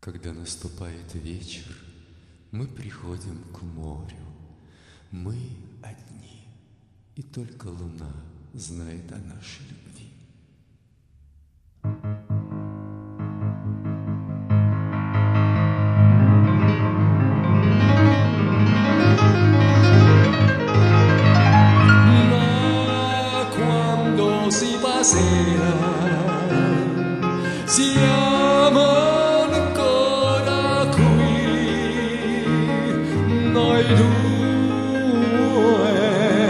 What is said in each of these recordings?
Когда наступает вечер, мы приходим к морю. Мы одни, и только луна знает о нашей любви. Ma quando si fa sera, siamo ancora qui, noi due,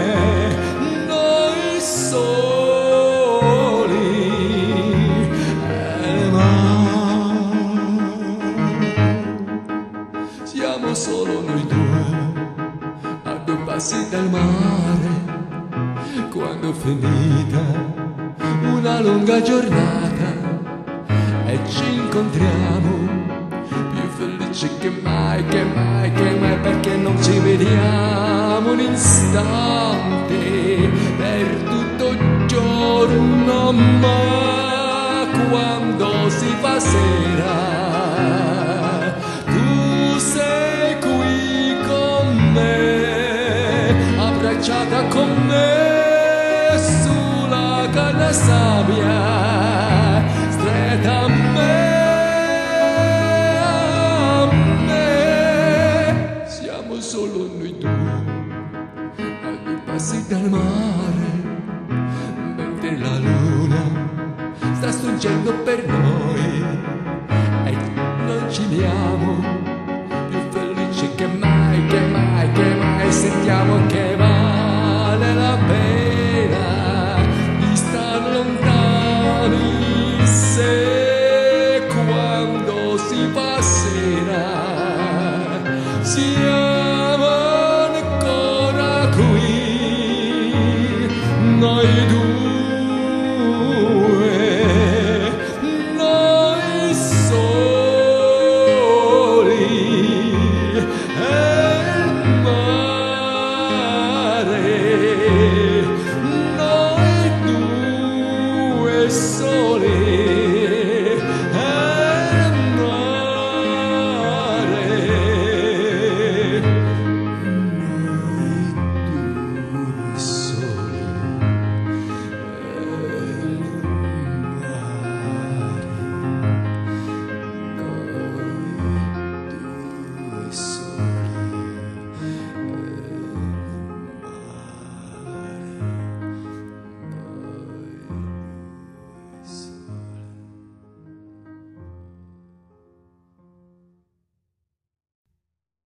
noi soli, e siamo solo noi due, a due passi dal mare. Quando è finita una lunga giornata e ci incontriamo più felici che mai, che mai, che mai, perché non ci vediamo un istante per tutto il giorno. Ma quando si fa sera tu sei qui con me, abbracciata con me sulla canna sabbia.